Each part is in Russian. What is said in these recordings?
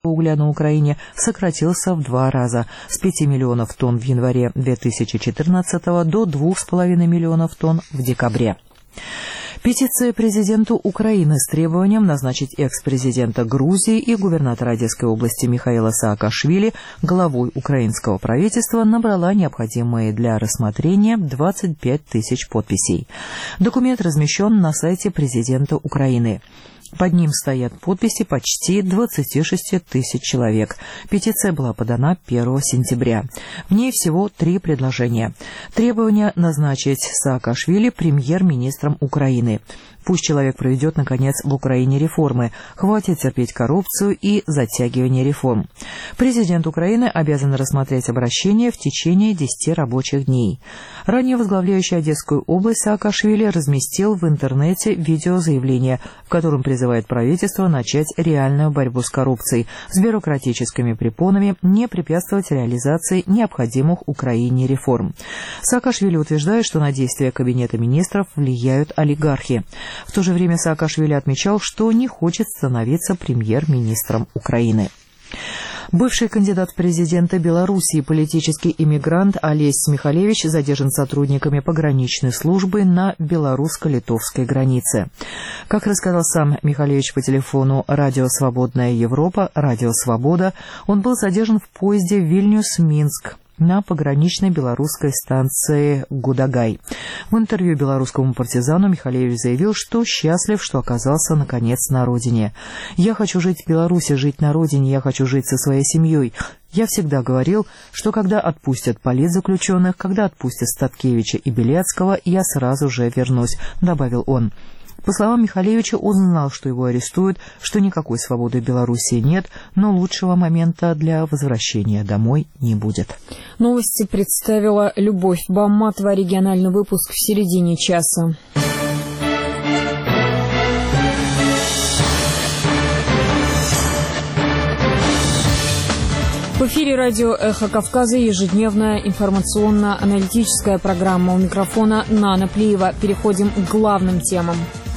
угля на Украине сократился в 2 раза с 5 миллионов тонн в январе 2014 до 2,5 миллионов тонн в декабре. Петиция президенту Украины с требованием назначить экс-президента Грузии и губернатора Одесской области Михаила Саакашвили главой украинского правительства набрала необходимые для рассмотрения 25 тысяч подписей. Документ размещен на сайте президента Украины. Под ним стоят подписи почти 26 тысяч человек. Петиция была подана 1 сентября. В ней всего 3 предложения. Требование назначить Саакашвили премьер-министром Украины. Пусть человек проведет, наконец, в Украине реформы. Хватит терпеть коррупцию и затягивание реформ. Президент Украины обязан рассмотреть обращение в течение 10 рабочих дней. Ранее возглавляющий Одесскую область Саакашвили разместил в интернете видеозаявление, в котором призывает правительство начать реальную борьбу с коррупцией, с бюрократическими препонами, не препятствовать реализации необходимых Украине реформ. Саакашвили утверждает, что на действия Кабинета министров влияют олигархи. В то же время Саакашвили отмечал, что не хочет становиться премьер-министром Украины. Бывший кандидат в президенты Белоруссии, политический иммигрант Олесь Михалевич задержан сотрудниками пограничной службы на белорусско-литовской границе. Как рассказал сам Михалевич по телефону «Радио Свободная Европа», «Радио Свобода», он был задержан в поезде Вильнюс-Минск на пограничной белорусской станции Гудагай. В интервью белорусскому партизану Михалевич заявил, что счастлив, что оказался, наконец, на родине. «Я хочу жить в Беларуси, жить на родине, я хочу жить со своей семьей. Я всегда говорил, что когда отпустят политзаключенных, когда отпустят Статкевича и Белецкого, я сразу же вернусь», — добавил он. По словам Михалевича, он знал, что его арестуют, что никакой свободы в Белоруссии нет, но лучшего момента для возвращения домой не будет. Новости представила Любовь Бамматова. Региональный выпуск в середине часа. В эфире радио «Эхо Кавказа» ежедневная информационно-аналитическая программа. У микрофона Нана Плиева. Переходим к главным темам.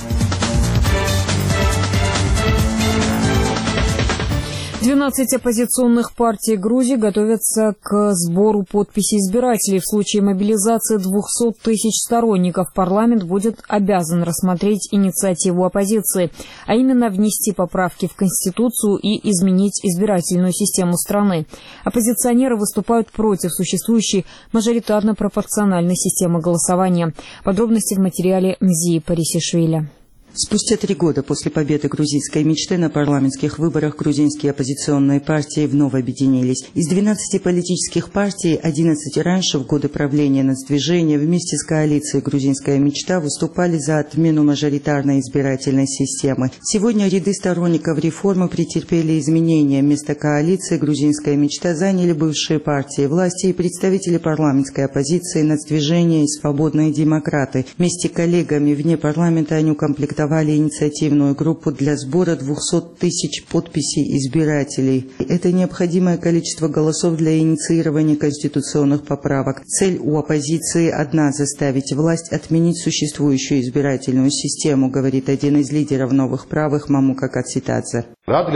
12 оппозиционных партий Грузии готовятся к сбору подписей избирателей. В случае мобилизации 200 тысяч сторонников парламент будет обязан рассмотреть инициативу оппозиции, а именно внести поправки в Конституцию и изменить избирательную систему страны. Оппозиционеры выступают против существующей мажоритарно-пропорциональной системы голосования. Подробности в материале Мзии Парисишвили. Спустя 3 года после победы грузинской мечты на парламентских выборах грузинские оппозиционные партии вновь объединились. Из 12 политических партий 11 раньше, в годы правления нацдвижения, вместе с коалицией «Грузинская мечта» выступали за отмену мажоритарной избирательной системы. Сегодня ряды сторонников реформы претерпели изменения. Вместо коалиции «Грузинская мечта» заняли бывшие партии власти и представители парламентской оппозиции нацдвижения и свободные демократы. Вместе с коллегами вне парламента они укомплектовали инициативную группу для сбора 200 тысяч подписей избирателей. Это необходимое количество голосов для инициирования конституционных поправок. Цель у оппозиции одна – заставить власть отменить существующую избирательную систему, говорит один из лидеров новых правых Мамука Кацитадзе.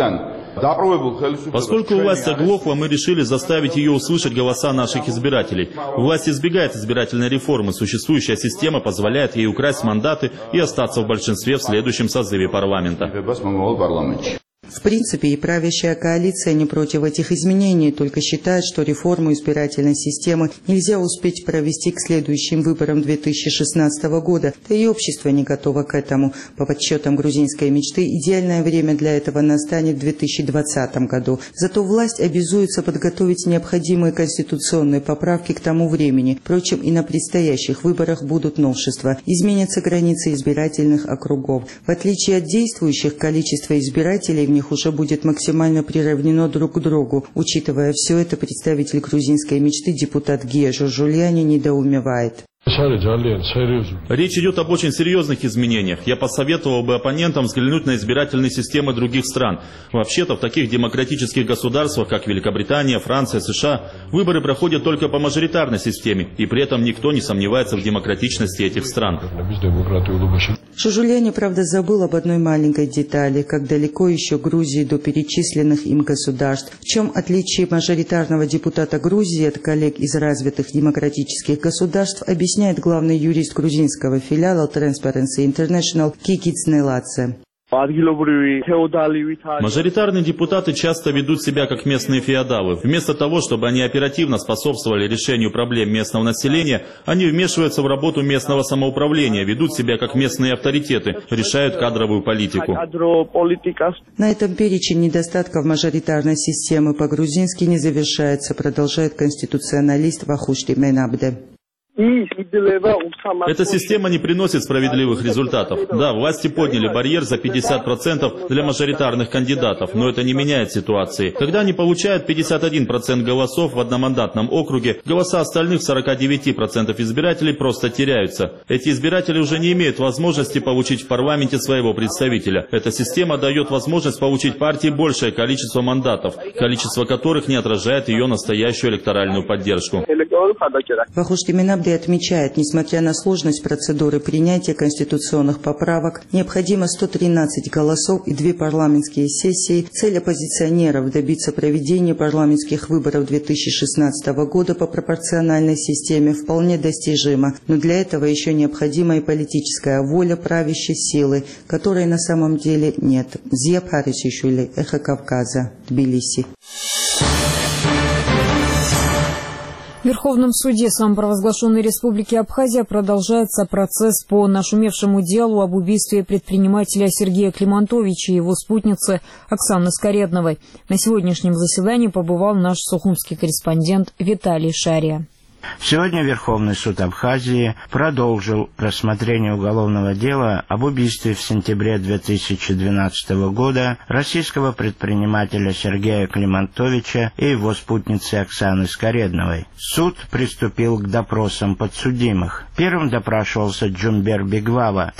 Поскольку власть оглохла, мы решили заставить ее услышать голоса наших избирателей. Власть избегает избирательной реформы. Существующая система позволяет ей украсть мандаты и остаться в большинстве в следующем созыве парламента. В принципе, и правящая коалиция не против этих изменений, только считает, что реформу избирательной системы нельзя успеть провести к следующим выборам 2016 года, да и общество не готово к этому. По подсчетам грузинской мечты, идеальное время для этого настанет в 2020 году. Зато власть обязуется подготовить необходимые конституционные поправки к тому времени. Впрочем, и на предстоящих выборах будут новшества. Изменятся границы избирательных округов. В отличие от действующих, количество избирателей в них уже будет максимально приравнено друг к другу. Учитывая все это, представитель грузинской мечты, депутат Гия Журжульяни, недоумевает. Речь идет об очень серьезных изменениях. Я посоветовал бы оппонентам взглянуть на избирательные системы других стран. Вообще-то в таких демократических государствах, как Великобритания, Франция, США, выборы проходят только по мажоритарной системе, и при этом никто не сомневается в демократичности этих стран. Жужуляни, правда, забыл об одной маленькой детали, как далеко еще Грузии до перечисленных им государств. В чем отличие мажоритарного депутата Грузии от коллег из развитых демократических государств, объясняет главный юрист грузинского филиала Transparency International Кикиц Нелаце. Мажоритарные депутаты часто ведут себя как местные феодалы. Вместо того, чтобы они оперативно способствовали решению проблем местного населения, они вмешиваются в работу местного самоуправления, ведут себя как местные авторитеты, решают кадровую политику. На этом перечень недостатков мажоритарной системы по-грузински не завершается, продолжает конституционалист Вахушти Менабде. Эта система не приносит справедливых результатов. Да, власти подняли барьер за 50% для мажоритарных кандидатов, но это не меняет ситуации. Когда они получают 51% голосов в одномандатном округе, голоса остальных 49% избирателей просто теряются. Эти избиратели уже не имеют возможности получить в парламенте своего представителя. Эта система дает возможность получить партии большее количество мандатов, количество которых не отражает ее настоящую электоральную поддержку. Вахушти Менабде отмечает, несмотря на сложность процедуры принятия конституционных поправок, необходимо 113 голосов и 2 парламентские сессии. Цель оппозиционеров добиться проведения парламентских выборов 2016 года по пропорциональной системе вполне достижима, но для этого еще необходима и политическая воля правящей силы, которой на самом деле нет. Зия Парисишвили, Эхо Кавказа, Тбилиси. В Верховном суде самопровозглашенной Республики Абхазия продолжается процесс по нашумевшему делу об убийстве предпринимателя Сергея Климантовича и его спутницы Оксаны Скоредновой. На сегодняшнем заседании побывал наш сухумский корреспондент Виталий Шария. Сегодня Верховный суд Абхазии продолжил рассмотрение уголовного дела об убийстве в сентябре 2012 года российского предпринимателя Сергея Климантовича и его спутницы Оксаны Скоредновой. Суд приступил к допросам подсудимых. Первым допрашивался Джумбер Бегвава,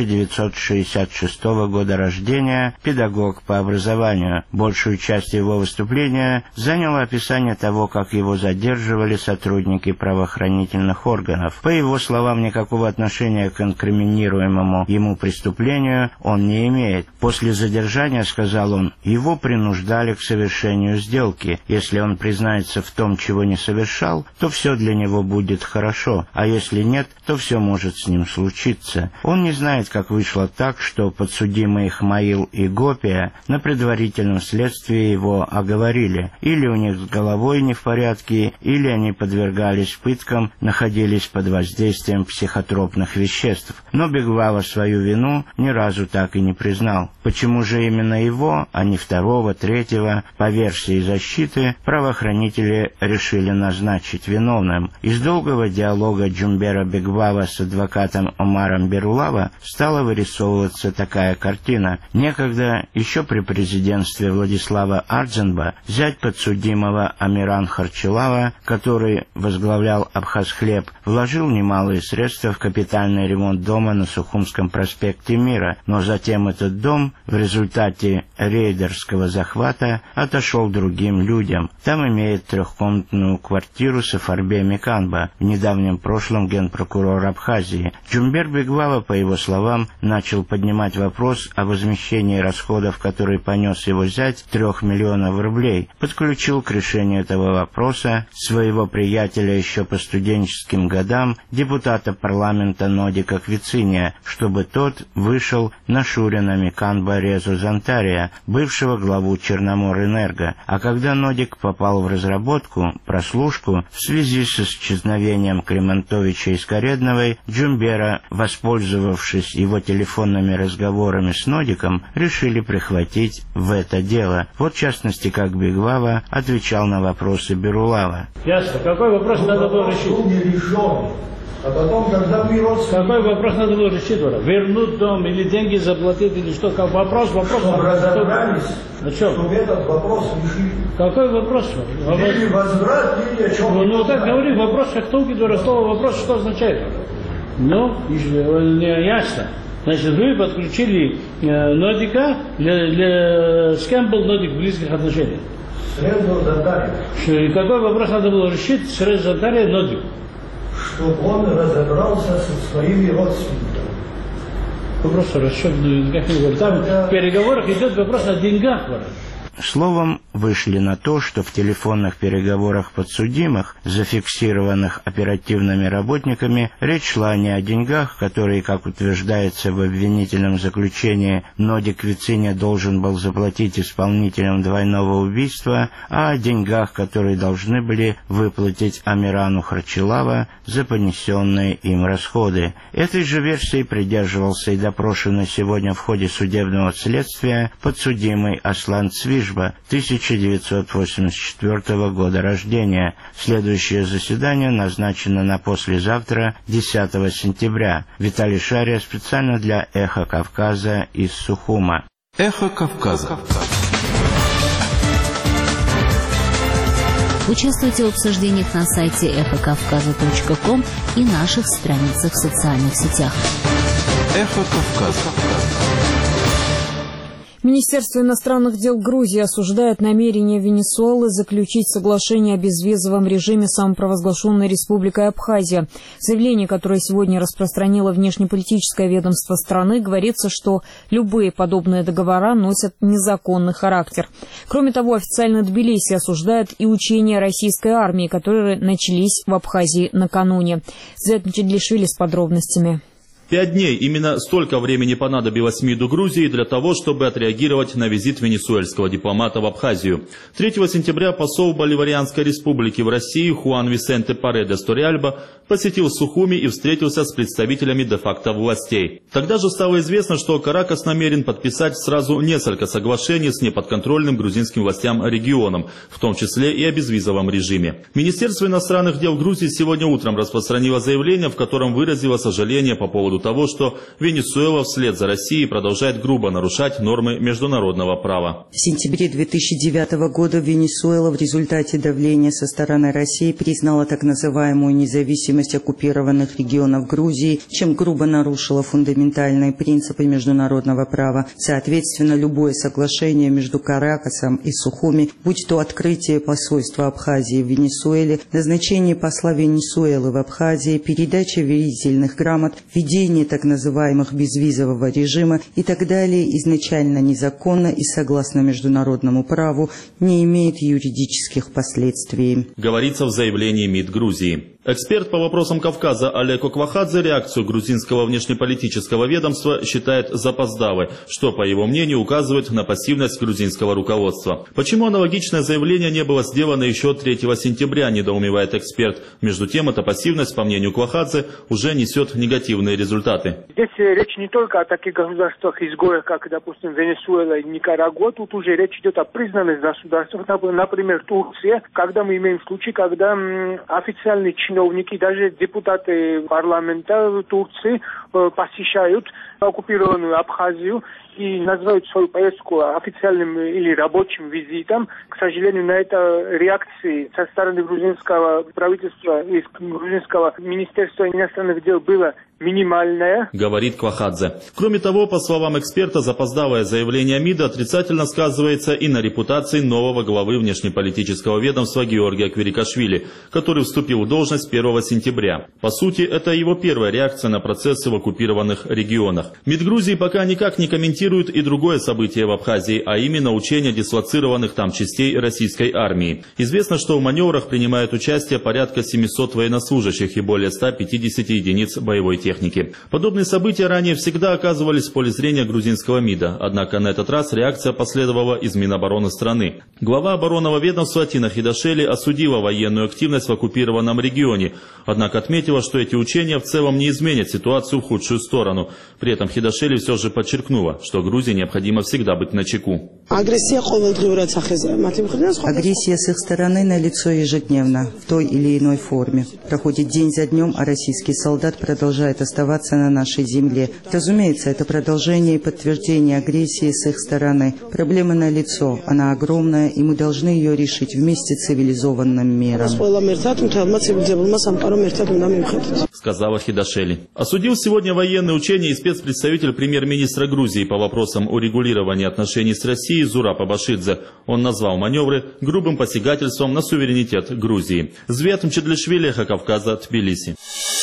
1966 года рождения, педагог по образованию. Большую часть его выступления заняло описание того, как его задерживали сотрудники правоохранительных органов. По его словам, никакого отношения к инкриминируемому ему преступлению он не имеет. После задержания, сказал он, его принуждали к совершению сделки. Если он признается в том, чего не совершал, то все для него будет хорошо, а если нет, то все может с ним случиться. Он не знает, как вышло так, что подсудимые Хмаил и Гопия на предварительном следствии его оговорили. Или у них с головой не в порядке, или они подвергались пыткам, находились под воздействием психотропных веществ. Но Бегвава свою вину ни разу так и не признал. Почему же именно его, а не второго, третьего, по версии защиты, правоохранители решили назначить виновным? Из долгого диалога Джумбера Бегвава с адвокатом Омаром Берулава стала вырисовываться такая картина. Некогда, еще при президентстве Владислава Ардзенба, зять подсудимого Амиран Харчилава, который возглавлял Абхазхлеб, вложил немалые средства в капитальный ремонт дома на Сухумском проспекте Мира, но затем этот дом в результате рейдерского захвата отошел другим людям. Там имеет трехкомнатную квартиру Сафарбе Миканба, в недавнем прошлом генпрокурор Абхазии. Джумбер Бегвава, по его словам, начал поднимать вопрос о возмещении расходов, которые понес его зять, 3 миллионов рублей. Подключил к решению этого вопроса своего приятеля еще по студенческим годам, депутата парламента Нодика Квициния, чтобы тот вышел на Шурина Миканба Резу Зантария, бывшего главу Черноморэнерго. А когда Нодик попал в разработку, прослушку, в связи с исчезновением Климантовича и Скоредновой, Джумбера, воспользовавшись его телефонными разговорами с Нодиком, решили прихватить в это дело. Вот в частности, как Бегвава отвечал на вопросы Берулава. Ясно. Какой вопрос надо было решить? А потом, когда мы родственники... Какой вопрос надо было решить? Вернуть дом или деньги заплатить, или что? Вопрос. Разобрались, чтобы этот вопрос решили. Какой вопрос? Или возврат, или о чем? Ну так говори, вопрос, как толки до слова вопрос, что означает? Ну, ясно. Значит, вы подключили Нодика, с кем был Нодик в близких отношениях? С Резо Зандарием. Какой вопрос надо было решить с Резо Зандарием Нодик? Чтобы он разобрался со своими родственниками. Вопрос о расчетных деньгах. Там в переговорах идет вопрос о деньгах. Словом, вышли на то, что в телефонных переговорах подсудимых, зафиксированных оперативными работниками, речь шла не о деньгах, которые, как утверждается в обвинительном заключении, Нодик Вициня должен был заплатить исполнителям двойного убийства, а о деньгах, которые должны были выплатить Амирану Харчилава за понесенные им расходы. Этой же версии придерживался и допрошенный сегодня в ходе судебного следствия подсудимый Аслан Цвижба, 1984 года рождения. Следующее заседание назначено на послезавтра, 10 сентября. Виталий Шария специально для «Эхо Кавказа» из Сухума. «Эхо Кавказа». Участвуйте в обсуждениях на сайте эхокавказа.ком и наших страницах в социальных сетях. «Эхо Кавказа». Министерство иностранных дел Грузии осуждает намерение Венесуэлы заключить соглашение о безвизовом режиме с самопровозглашенной республикой Абхазия. В заявлении, которое сегодня распространило внешнеполитическое ведомство страны, говорится, что любые подобные договора носят незаконный характер. Кроме того, официально Тбилиси осуждает и учения российской армии, которые начались в Абхазии накануне. Зет Мчедлишвили с подробностями. 5 дней. Именно столько времени понадобилось МИДу Грузии для того, чтобы отреагировать на визит венесуэльского дипломата в Абхазию. 3 сентября посол Боливарианской республики в России Хуан Висенте Паредес Торриальба посетил Сухуми и встретился с представителями де-факто властей. Тогда же стало известно, что Каракас намерен подписать сразу несколько соглашений с неподконтрольным грузинским властям регионом, в том числе и о безвизовом режиме. Министерство иностранных дел Грузии сегодня утром распространило заявление, в котором выразило сожаление по поводу того, что Венесуэла вслед за Россией продолжает грубо нарушать нормы международного права. В сентябре 2009 года Венесуэла в результате давления со стороны России признала так называемую независимость оккупированных регионов Грузии, чем грубо нарушила фундаментальные принципы международного права. Соответственно, любое соглашение между Каракасом и Сухуми, будь то открытие посольства Абхазии в Венесуэле, назначение посла Венесуэлы в Абхазии, передача верительных грамот, введение так называемых безвизового режима и так далее, изначально незаконно и согласно международному праву не имеет юридических последствий. Говорится в заявлении МИД Грузии. Эксперт по вопросам Кавказа Олег Оквахадзе реакцию грузинского внешнеполитического ведомства считает запоздалой, что, по его мнению, указывает на пассивность грузинского руководства. Почему аналогичное заявление не было сделано еще 3 сентября, недоумевает эксперт. Между тем, эта пассивность, по мнению Оквахадзе, уже несет негативные результаты. Здесь речь не только о таких государствах-изгоях, как, допустим, Венесуэла и Никарагуа. Тут уже речь идет о признанных государствах, например, Турция, когда мы имеем случай, когда официальные чиновники, даже депутаты парламента Турции посещают оккупированную Абхазию и называют свою поездку официальным или рабочим визитом. К сожалению, на это реакции со стороны грузинского правительства и грузинского министерства иностранных дел было минимальная, говорит Квахадзе. Кроме того, по словам эксперта, запоздалое заявление МИДа отрицательно сказывается и на репутации нового главы внешнеполитического ведомства Георгия Квирикашвили, который вступил в должность 1 сентября. По сути, это его первая реакция на процессы в оккупированных регионах. МИД Грузии пока никак не комментирует и другое событие в Абхазии, а именно учения дислоцированных там частей российской армии. Известно, что в маневрах принимают участие порядка 700 военнослужащих и более 150 единиц боевой техники. техники. Подобные события ранее всегда оказывались в поле зрения грузинского МИДа, однако на этот раз реакция последовала из Минобороны страны. Глава оборонного ведомства Атина Хидашели осудила военную активность в оккупированном регионе, однако отметила, что эти учения в целом не изменят ситуацию в худшую сторону. При этом Хидашели все же подчеркнула, что Грузии необходимо всегда быть начеку. Агрессия с их стороны налицо ежедневно, в той или иной форме. Проходит день за днем, а российский солдат продолжает оставаться на нашей земле. Разумеется, это продолжение и подтверждение агрессии с их стороны. Проблема налицо, она огромная, и мы должны ее решить вместе с цивилизованным миром. Сказала Хидашели. Осудил сегодня военные учения и спецпредставитель премьер-министра Грузии по вопросам урегулирования отношений с Россией Зураб Абашидзе. Он назвал маневры грубым посягательством на суверенитет Грузии. Звет Мчедлишвили, Эхо Кавказа, Тбилиси.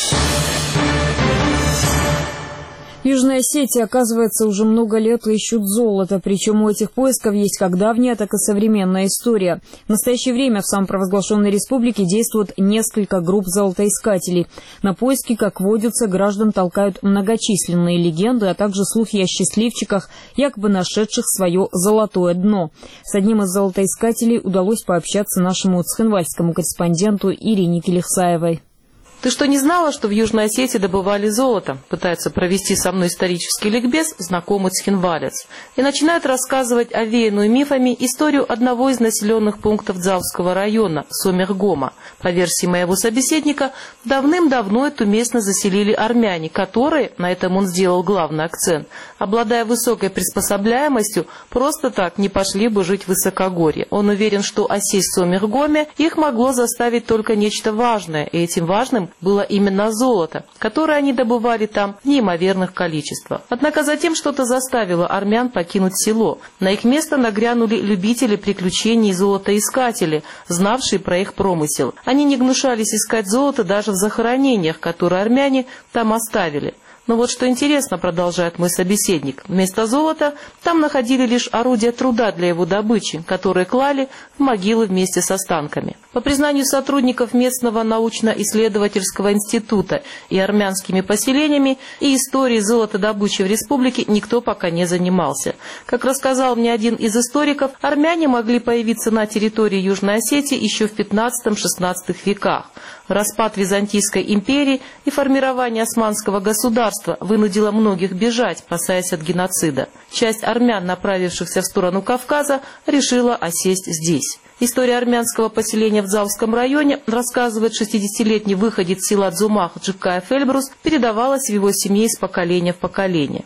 В Южной Осетии, оказывается, уже много лет ищут золото. Причем у этих поисков есть как давняя, так и современная история. В настоящее время в самопровозглашенной республике действуют несколько групп золотоискателей. На поиски, как водится, граждан толкают многочисленные легенды, а также слухи о счастливчиках, якобы нашедших свое золотое дно. С одним из золотоискателей удалось пообщаться нашему цхинвальскому корреспонденту Ирине Келихсаевой. «Ты что, не знала, что в Южной Осетии добывали золото?» Пытается провести со мной исторический ликбез знакомый цхинвалец. И начинает рассказывать овеянную мифами историю одного из населенных пунктов Дзавского района, Сомергома. По версии моего собеседника, давным-давно эту местность заселили армяне, которые, на этом он сделал главный акцент, обладая высокой приспособляемостью, просто так не пошли бы жить в высокогорье. Он уверен, что осесть в Сомергоме их могло заставить только нечто важное, и этим важным было именно золото, которое они добывали там в неимоверных количествах. Однако затем что-то заставило армян покинуть село. На их место нагрянули любители приключений и золотоискатели, знавшие про их промысел. Они не гнушались искать золото даже в захоронениях, которые армяне там оставили. Но вот что интересно, продолжает мой собеседник, вместо золота там находили лишь орудия труда для его добычи, которые клали в могилы вместе с останками. По признанию сотрудников местного научно-исследовательского института и армянскими поселениями и историей золотодобычи в республике никто пока не занимался. Как рассказал мне один из историков, армяне могли появиться на территории Южной Осетии еще в 15-16 веках. Распад Византийской империи и формирование османского государства вынудило многих бежать, опасаясь от геноцида. Часть армян, направившихся в сторону Кавказа, решила осесть здесь. История армянского поселения в Дзавском районе, рассказывает 60-летний выходец села Дзумах Джибкаев Эльбрус, передавалась в его семье из поколения в поколение.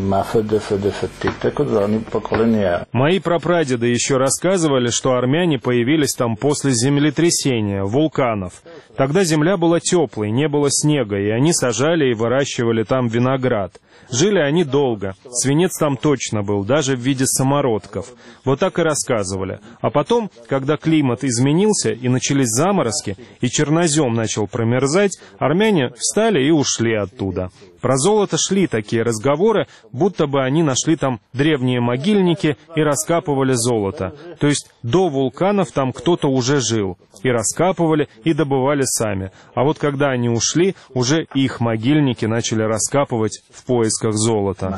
Мои прапрадеды еще рассказывали, что армяне появились там после землетрясения, вулканов. Тогда земля была теплой, не было снега, и они сажали и выращивали там виноград. Жили они долго, свинец там точно был, даже в виде самородков. Вот так и рассказывали. А потом, когда климат изменился и начались заморозки, и чернозем начал промерзать, армяне встали и ушли оттуда. Про золото шли такие разговоры, будто бы они нашли там древние могильники и раскапывали золото. То есть до вулканов там кто-то уже жил. И раскапывали, и добывали сами. А вот когда они ушли, уже их могильники начали раскапывать в поисках золота.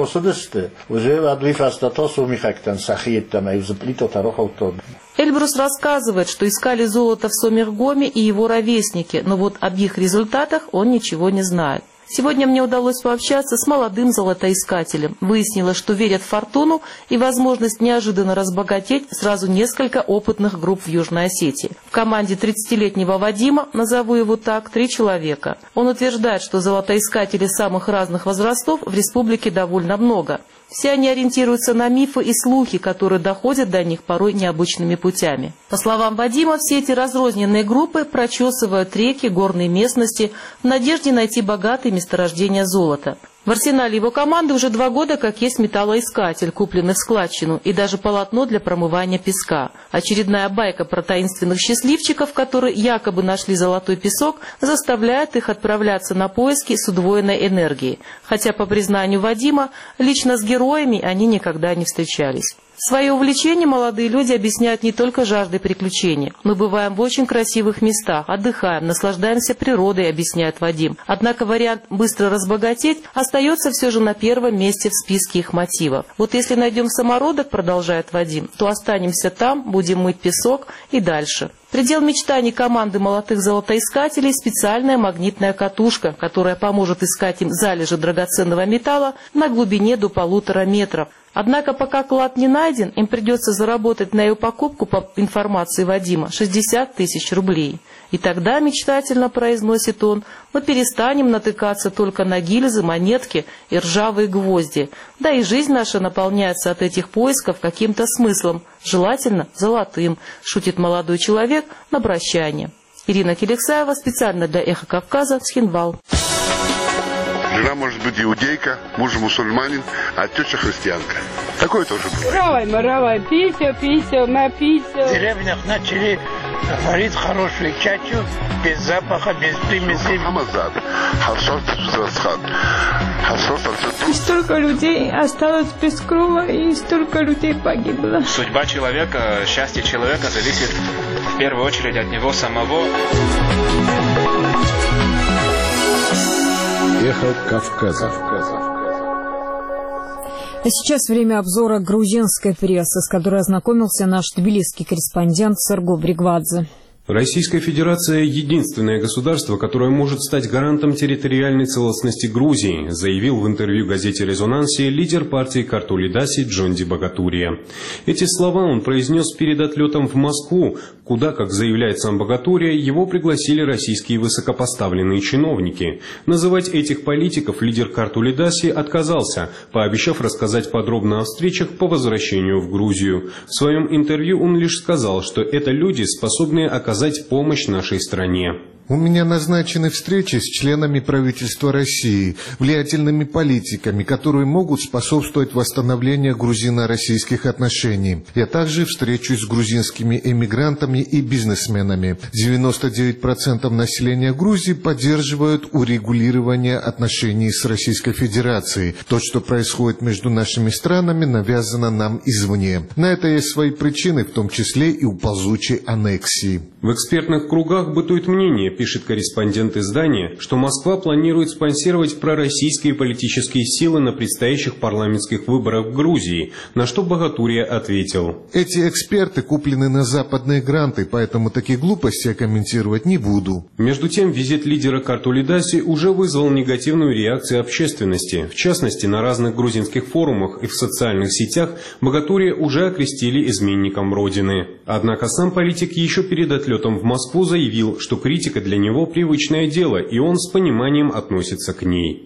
Эльбрус рассказывает, что искали золото в Сомергоме и его ровесники, но вот об их результатах он ничего не знает. Сегодня мне удалось пообщаться с молодым золотоискателем. Выяснилось, что верят в фортуну и возможность неожиданно разбогатеть сразу несколько опытных групп в Южной Осетии. В команде 30-летнего Вадима, назову его так, 3 человека. Он утверждает, что золотоискателей самых разных возрастов в республике довольно много. Все они ориентируются на мифы и слухи, которые доходят до них порой необычными путями. По словам Вадима, все эти разрозненные группы прочесывают реки, горные местности в надежде найти богатые месторождения золота. В арсенале его команды уже 2 года как есть металлоискатель, купленный в складчину, и даже полотно для промывания песка. Очередная байка про таинственных счастливчиков, которые якобы нашли золотой песок, заставляет их отправляться на поиски с удвоенной энергией. Хотя, по признанию Вадима, лично с героями они никогда не встречались. Свое увлечение молодые люди объясняют не только жаждой приключений. Мы бываем в очень красивых местах, отдыхаем, наслаждаемся природой, объясняет Вадим. Однако вариант быстро разбогатеть остается все же на первом месте в списке их мотивов. Вот если найдем самородок, продолжает Вадим, то останемся там, будем мыть песок и дальше. Предел мечтаний команды молодых золотоискателей – специальная магнитная катушка, которая поможет искать им залежи драгоценного металла на глубине до 1,5 метра. Однако пока клад не найден, им придется заработать на ее покупку, по информации Вадима, 60 тысяч рублей. И тогда, мечтательно произносит он, мы перестанем натыкаться только на гильзы, монетки и ржавые гвозди. Да и жизнь наша наполняется от этих поисков каким-то смыслом, желательно золотым, шутит молодой человек на прощание. Ирина Келексаева специально для «Эхо Кавказа», Схинвал. Жена может быть иудейка, муж мусульманин, а теща христианка. Такое тоже бывает. Равай, пися, напися. В деревнях начали варить хорошую чачу, без запаха, без примесей. И столько людей осталось без крова, и столько людей погибло. Судьба человека, счастье человека зависит в первую очередь от него самого. Эхо Кавказа. А сейчас время обзора грузинской прессы, с которой ознакомился наш тбилисский корреспондент Серго Бригвадзе. Российская Федерация – единственное государство, которое может стать гарантом территориальной целостности Грузии, заявил в интервью газете «Резонансе» лидер партии Картулидаси Джонди Богатурия. Эти слова он произнес перед отлетом в Москву, куда, как заявляет сам Богатурия, его пригласили российские высокопоставленные чиновники. Называть этих политиков лидер Картулидаси отказался, пообещав рассказать подробно о встречах по возвращению в Грузию. В своем интервью он лишь сказал, что это люди, способные оказать помощь нашей стране. У меня назначены встречи с членами правительства России, влиятельными политиками, которые могут способствовать восстановлению грузино-российских отношений. Я также встречусь с грузинскими эмигрантами и бизнесменами. 99% населения Грузии поддерживают урегулирование отношений с Российской Федерацией. То, что происходит между нашими странами, навязано нам извне. На это есть свои причины, в том числе и у ползучей аннексии. В экспертных кругах бытует мнение, пишет корреспондент издания, что Москва планирует спонсировать пророссийские политические силы на предстоящих парламентских выборах в Грузии, на что Богатурия ответил. Эти эксперты куплены на западные гранты, поэтому такие глупости я комментировать не буду. Между тем, визит лидера Картулидаси уже вызвал негативную реакцию общественности. В частности, на разных грузинских форумах и в социальных сетях Богатурия уже окрестили изменником Родины. Однако сам политик еще перед отлетом в Москву заявил, что критика для него привычное дело, и он с пониманием относится к ней.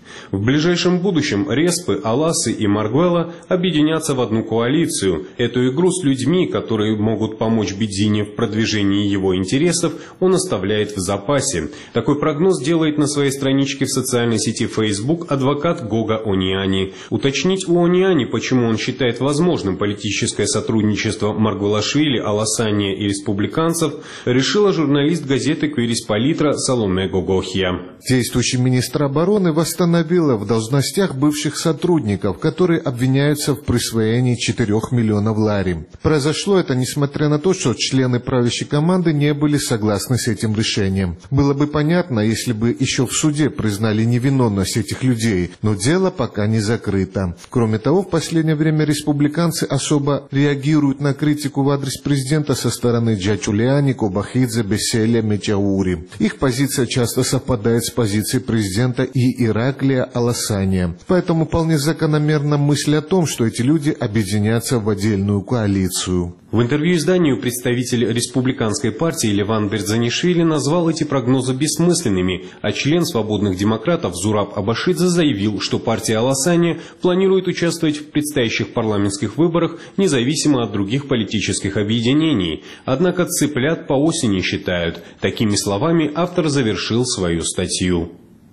В ближайшем будущем Респы, Аласы и Маргвела объединятся в одну коалицию. Эту игру с людьми, которые могут помочь Бедзине в продвижении его интересов, он оставляет в запасе. Такой прогноз делает на своей страничке в социальной сети Facebook адвокат Гога Ониани. Уточнить у Ониани, почему он считает возможным политическое сотрудничество Маргвелашвили, Аласания и республиканцев, решила журналист газеты «Квирис-Политра» Саломе Гогохья. Действующий министр обороны восстановил в должностях бывших сотрудников, которые обвиняются в присвоении 4 миллионов лари. Произошло это несмотря на то, что члены правящей команды не были согласны с этим решением. Было бы понятно, если бы еще в суде признали невиновность этих людей, но дело пока не закрыто. Кроме того, в последнее время республиканцы особо реагируют на критику в адрес президента со стороны Джачулиани, Кобахидзе, Беселя, Метяури. Их позиция часто совпадает с позицией президента и Ираклия Аласания. Поэтому вполне закономерна мысль о том, что эти люди объединятся в отдельную коалицию. В интервью изданию представитель республиканской партии Леван Бердзанишвили назвал эти прогнозы бессмысленными, а член свободных демократов Зураб Абашидзе заявил, что партия Аласания планирует участвовать в предстоящих парламентских выборах независимо от других политических объединений. Однако цыплят по осени считают. Такими словами автор завершил свою статью.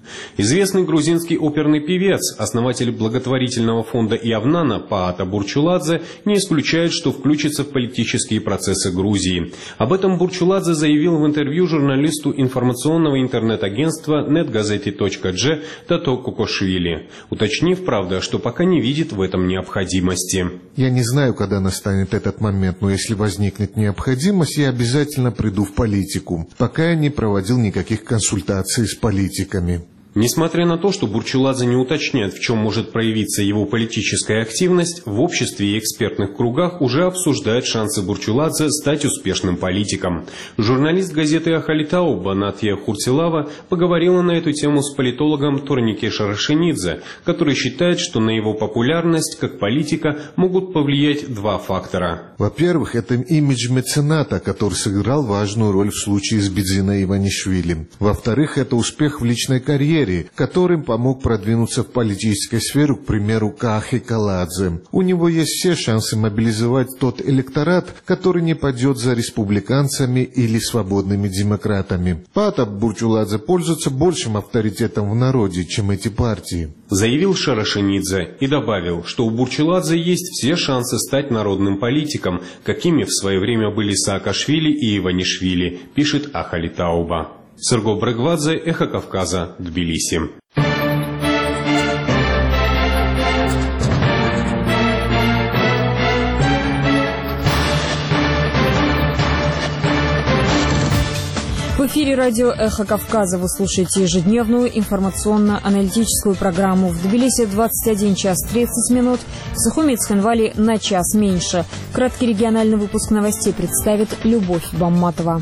Известный грузинский оперный певец, основатель благотворительного фонда Иавнана Паата Бурчуладзе не исключает, что включится в политические процессы Грузии. Об этом Бурчуладзе заявил в интервью журналисту информационного интернет-агентства netgazeti.g Тато Кокошвили, уточнив, правда, что пока не видит в этом необходимости. Я не знаю, когда настанет этот момент, но если возникнет необходимость, я обязательно приду в политику. Пока я не проводил никаких консультаций с политиками. Несмотря на то, что Бурчуладзе не уточняет, в чем может проявиться его политическая активность, в обществе и экспертных кругах уже обсуждают шансы Бурчуладзе стать успешным политиком. Журналист газеты «Ахалитауба» Натья Хуртилава поговорила на эту тему с политологом Торнике Шарашенидзе, который считает, что на его популярность как политика могут повлиять два фактора. Во-первых, это имидж мецената, который сыграл важную роль в случае с Бидзиной Иванишвили. Во-вторых, это успех в личной карьере, которым помог продвинуться в политической сфере, к примеру, Кахи Каладзе. У него есть все шансы мобилизовать тот электорат, который не пойдет за республиканцами или свободными демократами. Паата Бурчуладзе пользуется большим авторитетом в народе, чем эти партии. Заявил Шарашенидзе и добавил, что у Бурчуладзе есть все шансы стать народным политиком, какими в свое время были Саакашвили и Иванишвили, пишет Ахалитауба. Серго Брегвадзе, Эхо Кавказа, Тбилиси. В эфире радио «Эхо Кавказа» вы слушаете ежедневную информационно-аналитическую программу. В Тбилиси 21 час 30 минут, в Сухуми и Цхинвале на час меньше. Краткий региональный выпуск новостей представит Любовь Бамматова.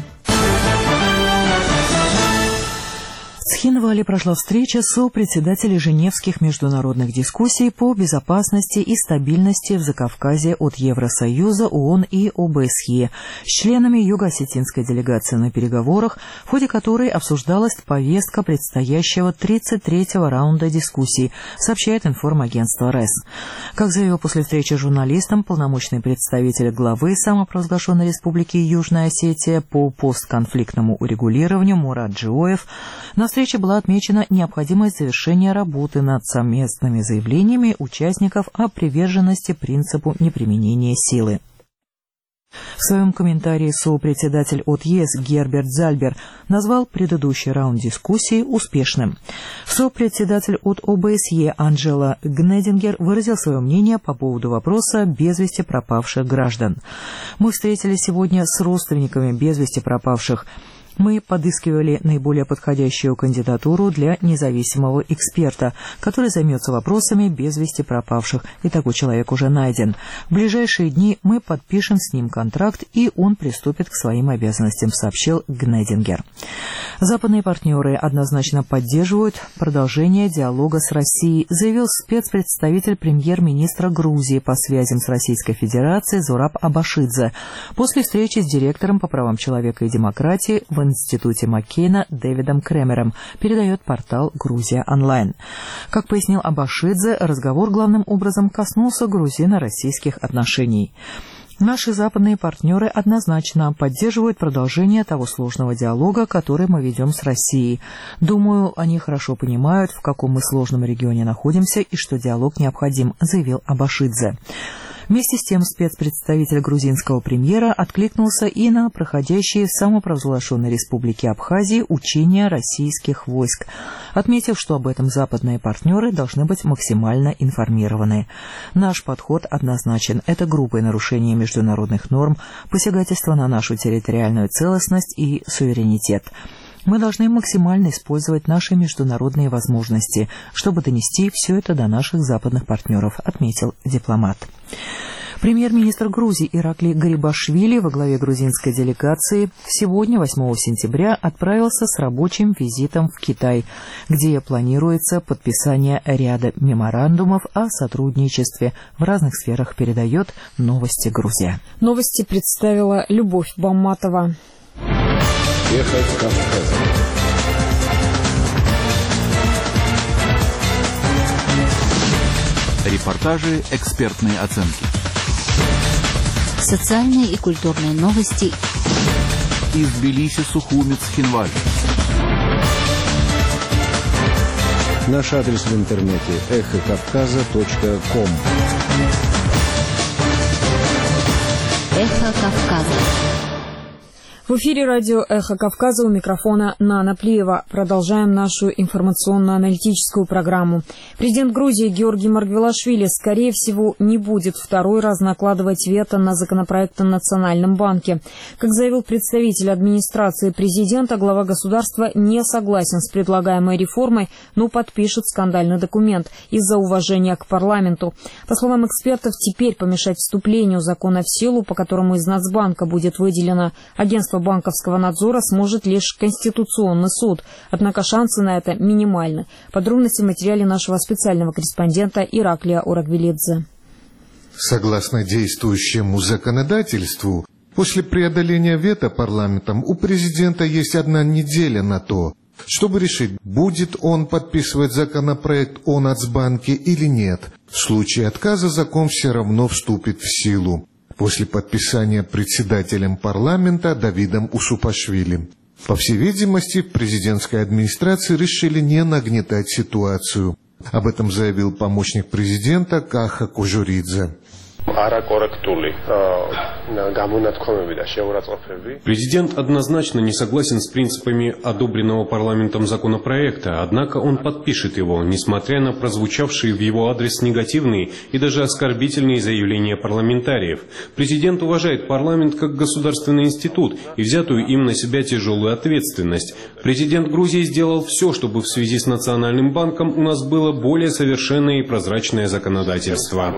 В Цхинвале прошла встреча сопредседателей Женевских международных дискуссий по безопасности и стабильности в Закавказье от Евросоюза, ООН и ОБСЕ с членами юго-осетинской делегации на переговорах, в ходе которой обсуждалась повестка предстоящего 33-го раунда дискуссий, сообщает информагентство РЭС. Как заявил после встречи с журналистам полномочный представитель главы самопровозглашенной республики Южная Осетия по постконфликтному урегулированию Мурат Джиоев, на встрече была отмечена необходимость завершения работы над совместными заявлениями участников о приверженности принципу неприменения силы. В своем комментарии сопредседатель от ЕС Герберт Зальбер назвал предыдущий раунд дискуссии успешным. Сопредседатель от ОБСЕ Анджела Гнедингер выразил свое мнение по поводу вопроса без вести пропавших граждан. «Мы встретились сегодня с родственниками без вести пропавших. Мы подыскивали наиболее подходящую кандидатуру для независимого эксперта, который займется вопросами без вести пропавших, и такой человек уже найден. В ближайшие дни мы подпишем с ним контракт, и он приступит к своим обязанностям», сообщил Гнедингер. Западные партнеры однозначно поддерживают продолжение диалога с Россией, заявил спецпредставитель премьер-министра Грузии по связям с Российской Федерацией Зураб Абашидзе после встречи с директором по правам человека и демократии в Институте Маккейна Дэвидом Кремером, передает портал «Грузия онлайн». Как пояснил Абашидзе, разговор главным образом коснулся грузино-российских отношений. Наши западные партнеры однозначно поддерживают продолжение того сложного диалога, который мы ведем с Россией. Думаю, они хорошо понимают, в каком мы сложном регионе находимся и что диалог необходим, заявил Абашидзе. Вместе с тем спецпредставитель грузинского премьера откликнулся и на проходящие в самопровозглашенной республике Абхазии учения российских войск, отметив, что об этом западные партнеры должны быть максимально информированы. Наш подход однозначен. Это грубое нарушение международных норм, посягательство на нашу территориальную целостность и суверенитет. Мы должны максимально использовать наши международные возможности, чтобы донести все это до наших западных партнеров, отметил дипломат. Премьер-министр Грузии Ираклий Гарибашвили во главе грузинской делегации сегодня, 8 сентября, отправился с рабочим визитом в Китай, где планируется подписание ряда меморандумов о сотрудничестве в разных сферах, передает «Новости Грузия». Новости представила Любовь Бамматова. Эхо Кавказа. Репортажи, экспертные оценки. Социальные и культурные новости. Из Тбилиси, Сухуми, Цхинвале. Наш адрес в интернете эхокавказа.ком. Эхо Кавказа. В эфире радио «Эхо Кавказа», у микрофона Нана Плиева. Продолжаем нашу информационно-аналитическую программу. Президент Грузии Георгий Маргвелашвили, скорее всего, не будет второй раз накладывать вето на законопроект о Национальном банке. Как заявил представитель администрации президента, глава государства не согласен с предлагаемой реформой, но подпишет скандальный документ из-за уважения к парламенту. По словам экспертов, теперь помешать вступлению закона в силу, по которому из Нацбанка будет выделено агентство банковского надзора, сможет лишь Конституционный суд. Однако шансы на это минимальны. Подробности в материале нашего специального корреспондента Ираклия Орагвелидзе. Согласно действующему законодательству, после преодоления вето парламентом у президента есть 1 неделя на то, чтобы решить, будет он подписывать законопроект о Нацбанке или нет. В случае отказа закон все равно вступит в силу. После подписания председателем парламента Давидом Усупашвили. По всей видимости, в президентской администрации решили не нагнетать ситуацию. Об этом заявил помощник президента Каха Кожуридзе. Президент однозначно не согласен с принципами одобренного парламентом законопроекта, однако он подпишет его, несмотря на прозвучавшие в его адрес негативные и даже оскорбительные заявления парламентариев. Президент уважает парламент как государственный институт и взятую им на себя тяжелую ответственность. Президент Грузии сделал все, чтобы в связи с Национальным банком у нас было более совершенное и прозрачное законодательство.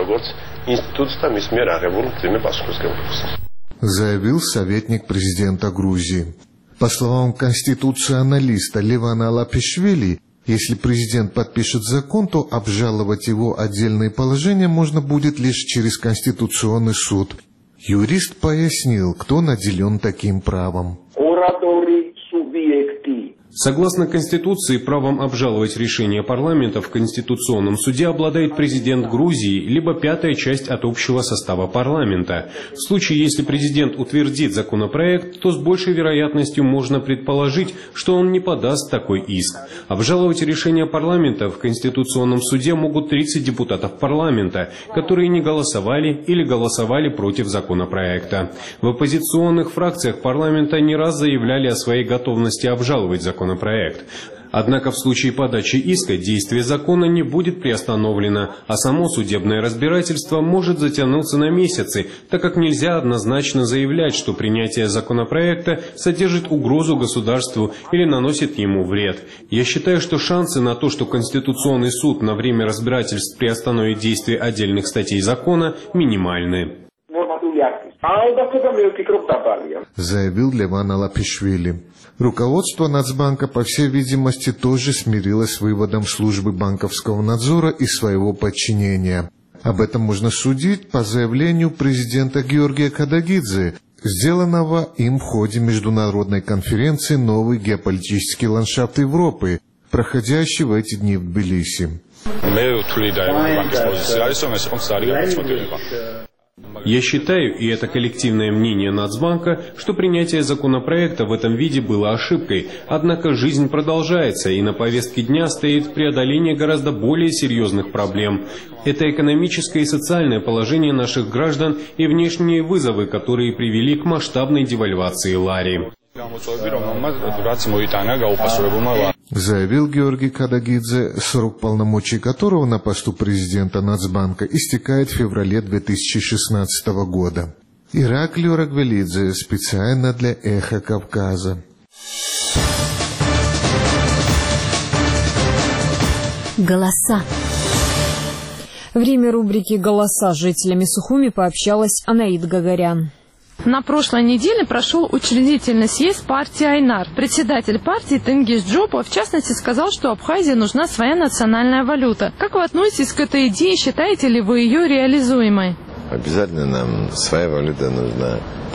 Заявил советник президента Грузии. По словам конституционалиста Левана Алапишвили, если президент подпишет закон, то обжаловать его отдельные положения можно будет лишь через Конституционный суд. Юрист пояснил, кто наделен таким правом. Согласно Конституции, правом обжаловать решение парламента в Конституционном суде обладает президент Грузии, либо 5-я часть от общего состава парламента. В случае, если президент утвердит законопроект, то с большей вероятностью можно предположить, что он не подаст такой иск. Обжаловать решение парламента в Конституционном суде могут 30 депутатов парламента, которые не голосовали или голосовали против законопроекта. В оппозиционных фракциях парламента не раз заявляли о своей готовности обжаловать законопроект. Однако в случае подачи иска действие закона не будет приостановлено, а само судебное разбирательство может затянуться на месяцы, так как нельзя однозначно заявлять, что принятие законопроекта содержит угрозу государству или наносит ему вред. Я считаю, что шансы на то, что Конституционный суд на время разбирательств приостановит действие отдельных статей закона, минимальны. Заявил Леван Алапишвили. Руководство Нацбанка, по всей видимости, тоже смирилось с выводом службы банковского надзора из своего подчинения. Об этом можно судить по заявлению президента Георгия Кадагидзе, сделанного им в ходе международной конференции «Новый геополитический ландшафт Европы», проходящей в эти дни в Тбилиси. Я считаю, и это коллективное мнение Нацбанка, что принятие законопроекта в этом виде было ошибкой. Однако жизнь продолжается, и на повестке дня стоит преодоление гораздо более серьезных проблем. Это экономическое и социальное положение наших граждан и внешние вызовы, которые привели к масштабной девальвации лари. Заявил Георгий Кадагидзе, срок полномочий которого на посту президента Нацбанка истекает в феврале 2016 года. Ираклий Орагвелидзе, специально для «Эхо Кавказа». Голоса. Время рубрики «Голоса» с жителями Сухуми пообщалась Анаид Гагарян. На прошлой неделе прошел учредительный съезд партии «Айнар». Председатель партии Тенгиз Джопа, в частности, сказал, что Абхазии нужна своя национальная валюта. Как вы относитесь к этой идее? Считаете ли вы ее реализуемой? Обязательно нам своя валюта нужна.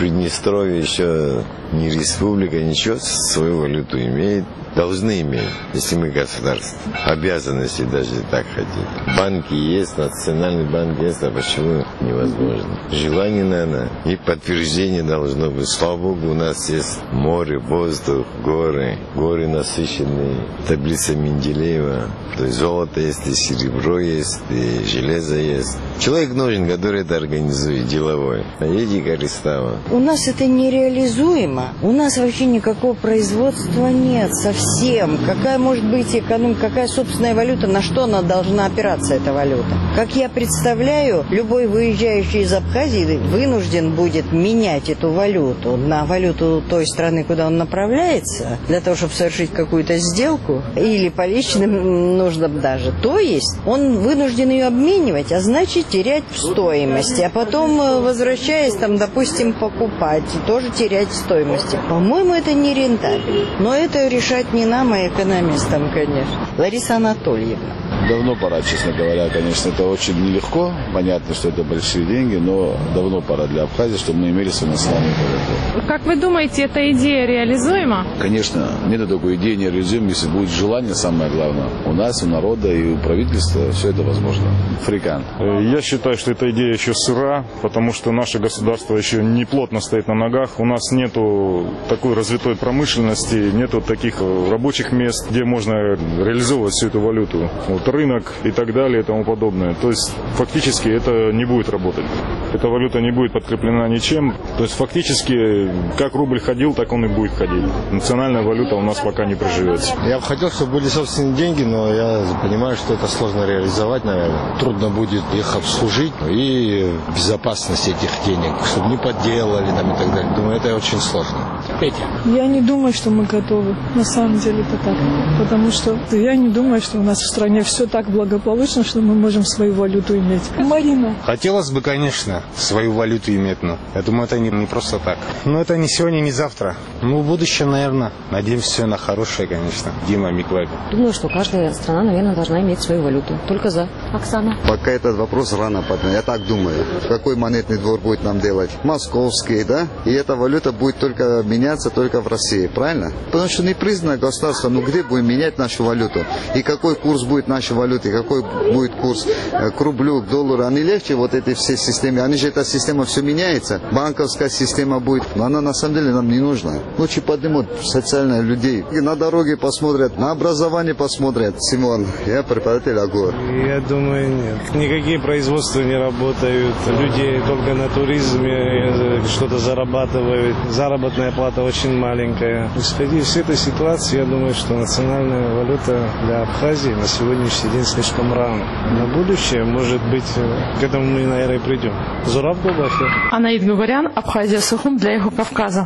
Приднестровье еще не республика, ничего, свою валюту имеет. Должны иметь, если мы государство. Обязанности даже так хотеть. Банки есть, национальный банк есть, а почему невозможно? Желание надо и подтверждение должно быть. Слава Богу, у нас есть море, воздух, горы. Горы насыщенные. Таблица Менделеева. То есть золото есть, и серебро есть, и железо есть. Человек нужен, который это организует, деловой. А едика Ристава. У нас это нереализуемо. У нас вообще никакого производства нет совсем. Какая может быть экономика, какая собственная валюта, на что она должна опираться, эта валюта? Как я представляю, любой выезжающий из Абхазии вынужден будет менять эту валюту на валюту той страны, куда он направляется, для того, чтобы совершить какую-то сделку, или по личным нуждам даже. То есть он вынужден ее обменивать, а значит терять в стоимости, а потом, возвращаясь, там, допустим, покупать, тоже терять в стоимости. По-моему, это не рентабельно. Но это решать не нам, а экономистам, конечно. Лариса Анатольевна. Давно пора, честно говоря, конечно, это очень нелегко. Понятно, что это большие деньги, но давно пора для Абхазии, чтобы мы имели свою национальную валюту. Как вы думаете, эта идея реализуема? Конечно, нет такой идеи нереализуемой, если будет желание, самое главное. У нас, у народа и у правительства все это возможно. Фрикан. Я считаю, что эта идея еще сыра, потому что наше государство еще не плотно стоит на ногах. У нас нету такой развитой промышленности, нету таких рабочих мест, где можно реализовывать всю эту валюту. Вот рынок и так далее и тому подобное. То есть фактически это не будет работать. Эта валюта не будет подкреплена ничем. То есть фактически как рубль ходил, так он и будет ходить. Национальная валюта у нас пока не проживется. Я бы хотел, чтобы были собственные деньги, но я понимаю, что это сложно реализовать, наверное. Трудно будет их обслужить и безопасность этих денег, чтобы не подделали там и так далее. Думаю, это очень сложно. Петя. Я не думаю, что мы готовы. На самом деле это так. Потому что я не думаю, что у нас в стране все так благополучно, что мы можем свою валюту иметь. Марина. Хотелось бы, конечно, свою валюту иметь, но я думаю, это не просто так. Но это не сегодня, не завтра. Ну, в будущем, наверное. Надеемся все на хорошее, конечно. Дима Миклаев. Думаю, что каждая страна, наверное, должна иметь свою валюту. Только за. Оксана. Пока этот вопрос рано поднять. Я так думаю. Какой монетный двор будет нам делать? Московский, да? И эта валюта будет только меняться только в России, правильно? Потому что не признано государство, ну где будем менять нашу валюту? И какой курс будет нашей валюты? Какой будет курс к рублю, к доллару? Они легче, вот эти все системы. Они же, эта система все меняется. Банковская система будет. Но она на самом деле нам не нужна. Лучше поднимут социальных людей. И на дороге посмотрят, на образование посмотрят. Симон, я преподаватель АГО. Я думаю, нет. Никакие производства не работают. Люди только на туризме что-то зарабатывают. Заработная плата очень маленькая. Исходя из этой ситуации, я думаю, что национальная валюта для Абхазии на сегодняшний день слишком рано. На будущее, может быть, к этому мы, наверное, и придем. Зураб Губафер. Анаид Гугарян, Абхазия Сухум для Юго-Кавказа.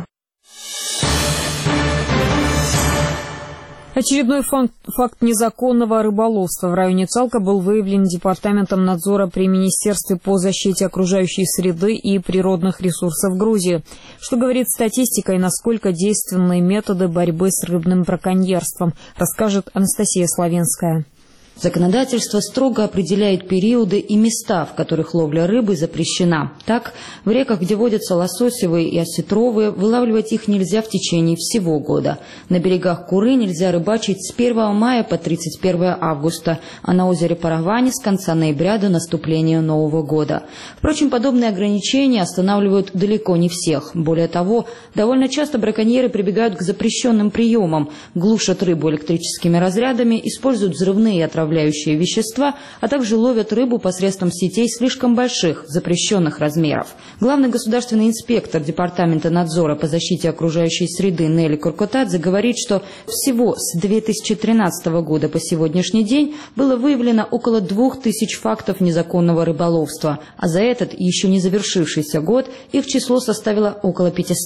Очередной факт незаконного рыболовства в районе Цалка был выявлен Департаментом надзора при Министерстве по защите окружающей среды и природных ресурсов Грузии. Что говорит статистика и насколько действенны методы борьбы с рыбным браконьерством, расскажет Анастасия Славенская. Законодательство строго определяет периоды и места, в которых ловля рыбы запрещена. Так, в реках, где водятся лососевые и осетровые, вылавливать их нельзя в течение всего года. На берегах Куры нельзя рыбачить с 1 мая по 31 августа, а на озере Паравани с конца ноября до наступления Нового года. Впрочем, подобные ограничения останавливают далеко не всех. Более того, довольно часто браконьеры прибегают к запрещенным приемам, глушат рыбу электрическими разрядами, используют взрывные и отравляющие вещества, а также ловят рыбу посредством сетей слишком больших, запрещенных размеров. Главный государственный инспектор Департамента надзора по защите окружающей среды Нелли Куркотадзе говорит, что всего с 2013 года по сегодняшний день было выявлено около 2000 фактов незаконного рыболовства, а за этот еще не завершившийся год их число составило около 500.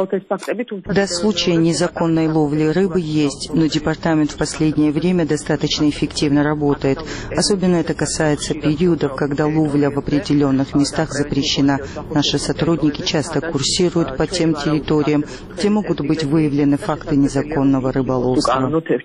Да, случаи незаконной ловли рыбы есть, но департамент в последнее время достаточно достаточно эффективно работает. Особенно это касается периодов, когда ловля в определенных местах запрещена. Наши сотрудники часто курсируют по тем территориям, где могут быть выявлены факты незаконного рыболовства.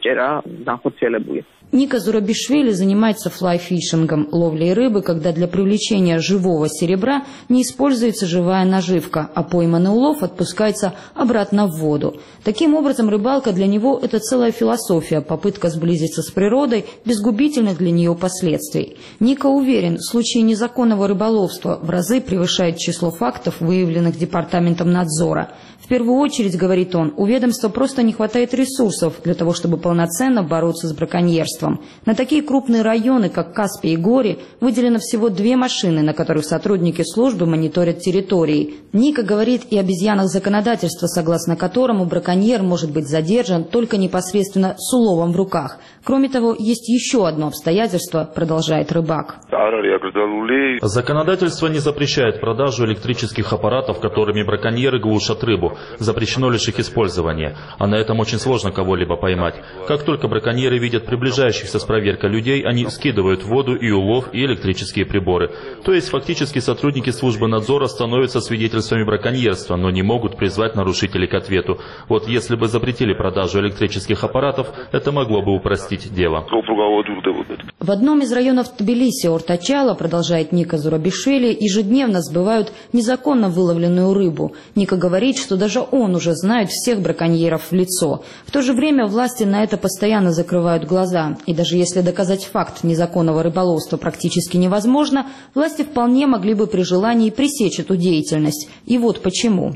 Ника Зурабишвили занимается флайфишингом, ловлей рыбы, когда для привлечения живого серебра не используется живая наживка, а пойманный улов отпускается обратно в воду. Таким образом, рыбалка для него – это целая философия, попытка сблизиться с природой без губительных для нее последствий. Ника уверен, в случае незаконного рыболовства в разы превышает число фактов, выявленных Департаментом надзора. В первую очередь, говорит он, у ведомства просто не хватает ресурсов для того, чтобы полноценно бороться с браконьерством. На такие крупные районы, как Каспий и Гори, выделено всего 2 машины, на которых сотрудники службы мониторят территории. Ника говорит и об изъянах законодательства, согласно которому браконьер может быть задержан только непосредственно с уловом в руках. Кроме того, есть еще одно обстоятельство, продолжает рыбак. Законодательство не запрещает продажу электрических аппаратов, которыми браконьеры глушат рыбу. Запрещено лишь их использование, а на этом очень сложно кого-либо поймать. Как только браконьеры видят приближающихся с проверкой людей, они скидывают в воду и улов, и электрические приборы. То есть фактически сотрудники службы надзора становятся свидетельствами браконьерства, но не могут призвать нарушителей к ответу. Вот если бы запретили продажу электрических аппаратов, это могло бы упростить дело. В одном из районов Тбилиси, Ортачала, продолжает Ника Зурабишвили, ежедневно сбывают незаконно выловленную рыбу. Ника говорит, что даже он уже знает всех браконьеров в лицо. В то же время власти на это постоянно закрывают глаза. И даже если доказать факт незаконного рыболовства практически невозможно, власти вполне могли бы при желании пресечь эту деятельность. И вот почему.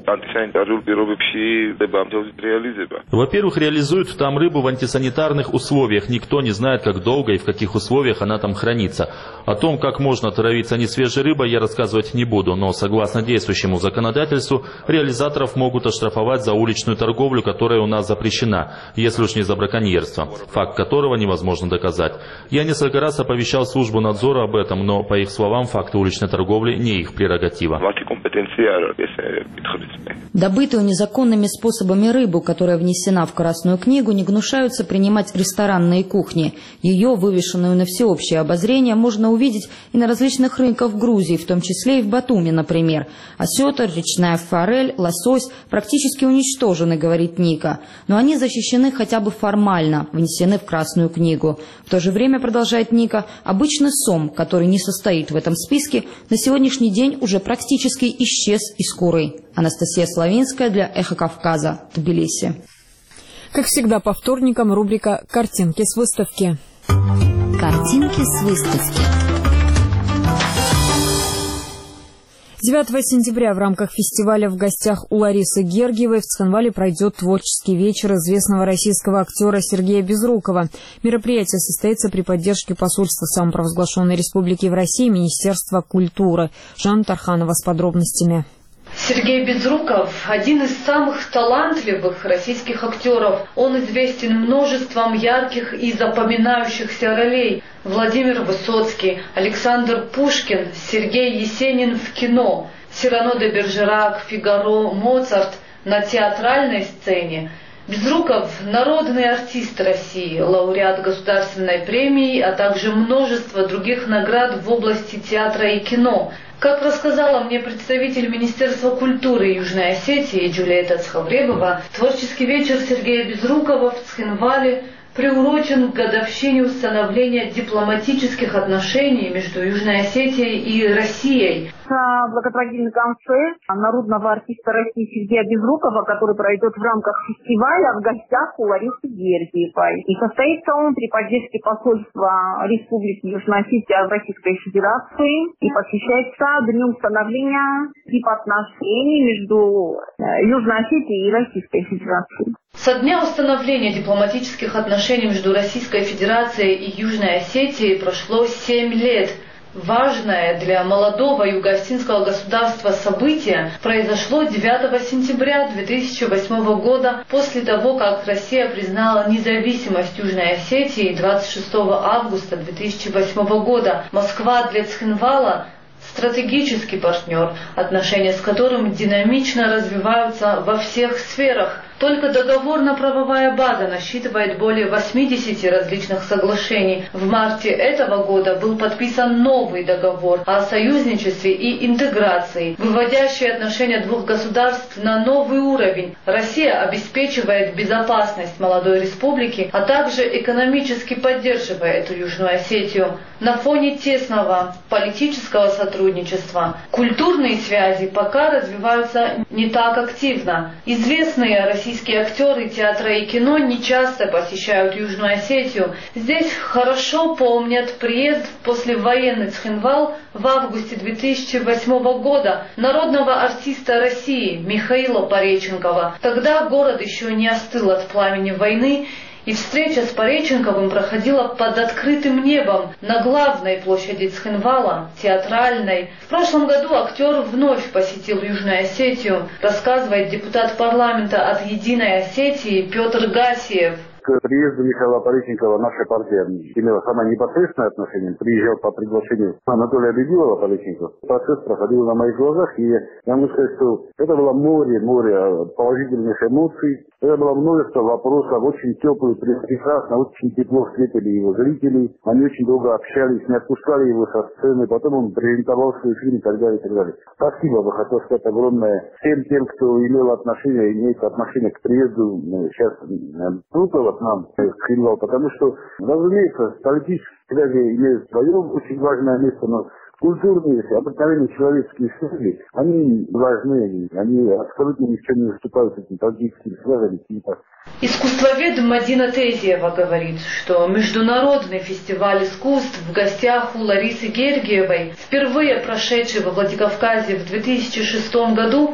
Во-первых, реализуют там рыбу в антисанитарных условиях. Никто не знает, как долго и в каких условиях она там хранится. О том, как можно отравиться несвежей рыбой, я рассказывать не буду, но согласно действующему законодательству, реализаторов могут оштрафовать за уличную торговлю, которая у нас запрещена, если уж не за браконьерство, факт которого невозможно доказать. Я несколько раз оповещал службу надзора об этом, но, по их словам, факты уличной торговли не их прерогатива. Добытую незаконными способами рыбу, которая внесена в Красную книгу, не гнушаются принимать ресторанные кухни. Ее, вывешенную на всеобщее обозрение, можно увидеть и на различных рынках в Грузии, в том числе и в Батуми, например. Осетр, речная форель, лосось практически уничтожены, говорит Ника. Но они защищены хотя бы формально, внесены в Красную книгу. В то же время, продолжает Ника, обычный сом, который не состоит в этом списке, на сегодняшний день уже практически исчез из Куры. Анастасия Славинская для «Эхо Кавказа», Тбилиси. Как всегда, по вторникам рубрика «Картинки с выставки». Картинки с выставки. 9 сентября в рамках фестиваля «В гостях у Ларисы Гергиевой» в Цхинвале пройдет творческий вечер известного российского актера Сергея Безрукова. Мероприятие состоится при поддержке посольства самопровозглашенной республики в России и Министерства культуры. Жанна Тарханова с подробностями. Сергей Безруков – один из самых талантливых российских актеров. Он известен множеством ярких и запоминающихся ролей. Владимир Высоцкий, Александр Пушкин, Сергей Есенин в кино, Сирано де Бержерак, Фигаро, Моцарт на театральной сцене. Безруков – народный артист России, лауреат государственной премии, а также множество других наград в области театра и кино. Как рассказала мне представитель Министерства культуры Южной Осетии Джулиета Цхавребова, творческий вечер Сергея Безрукова в Цхинвале приурочен к годовщине установления дипломатических отношений между Южной Осетией и Россией. Благотворительный концерт народного артиста России Сергея Безрукова, который пройдет в рамках фестиваля «В гостях у Ларисы Гергиевой». И состоится он при поддержке посольства Республики Южная Осетия в Российской Федерации и посвящается дню установления дипотношений между Южной Осетией и Российской Федерацией. Со дня установления дипломатических отношений между Российской Федерацией и Южной Осетией прошло 7 лет. Важное для молодого юго-осетинского государства событие произошло 9 сентября 2008 года, после того, как Россия признала независимость Южной Осетии 26 августа 2008 года. Москва для Цхинвала – стратегический партнер, отношения с которым динамично развиваются во всех сферах. Только договорно-правовая база насчитывает более 80 различных соглашений. В марте этого года был подписан новый договор о союзничестве и интеграции, выводящий отношения двух государств на новый уровень. Россия обеспечивает безопасность молодой республики, а также экономически поддерживает Южную Осетию. На фоне тесного политического сотрудничества культурные связи пока развиваются не так активно. Известные российские актеры театра и кино не часто посещают Южную Осетию. Здесь хорошо помнят приезд в послевоенный Цхинвал в августе 2008 года народного артиста России Михаила Пореченкова. Тогда город еще не остыл от пламени войны, и встреча с Пореченковым проходила под открытым небом на главной площади Цхинвала, театральной. В прошлом году актер вновь посетил Южную Осетию, рассказывает депутат парламента от «Единой Осетии» Петр Гасиев. К приезду Михаила Пореченкова наша партия имела самое непосредственное отношение. Приезжал по приглашению Анатолия Бедилова Пореченков. Процесс проходил на моих глазах, и я могу сказать, что это было море положительных эмоций. Это было множество вопросов, очень теплые, прекрасно, очень тепло встретили его зрители. Они очень долго общались, не отпускали его со сцены. Потом он презентовал свой фильм и так далее, и так далее. Спасибо бы хотел сказать огромное всем тем, кто имел отношение, имеет отношение к приезду сейчас Жукова к нам, к Цхинвалу, потому что, разумеется, политические связи имеют свое очень важное место, но культурные, обыкновенные человеческие связи, они важны, они абсолютно ни в чем не уступают этим политическим связям. Искусствовед Мадина Тезиева говорит, что Международный фестиваль искусств в гостях у Ларисы Гергиевой, впервые прошедший во Владикавказе в 2006 году,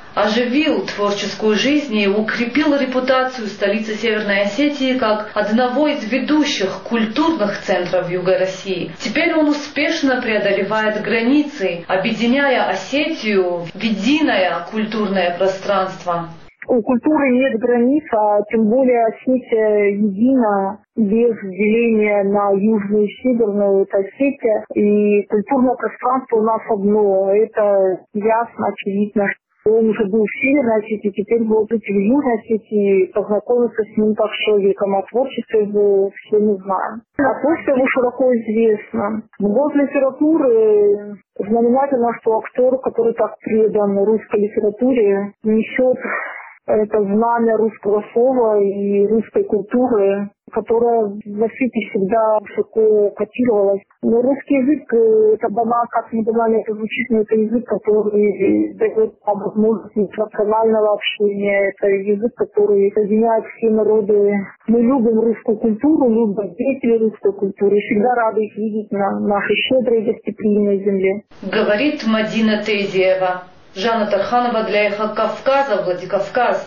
оживил творческую жизнь и укрепил репутацию столицы Северной Осетии как одного из ведущих культурных центров Юга России. Теперь он успешно преодолевает границы, объединяя Осетию в единое культурное пространство. У культуры нет границ, а тем более Осетия едина, без деления на южную и северную, это Осетия. И культурное пространство у нас одно, это ясно, очевидно. Он уже был в Северной Осетии, теперь будет в Южной Осетии, познакомиться с ним как с человеком, а творчество его все не знаем. А творчество его широко известно. В год литературы знаменательно, что актер, который так предан русской литературе, несет это знамя русского слова и русской культуры, которая в Осетии всегда высоко котировалась. Но русский язык, это банально, как не банально это звучит, но это язык, который дает возможность национального общения, это язык, который соединяет все народы. Мы любим русскую культуру, любим деятелей русской культуры, и всегда рады их видеть на нашей щедрой гостеприимной земле. Говорит Мадина Тезиева. Жанна Тарханова для «Эхо Кавказа», Владикавказ.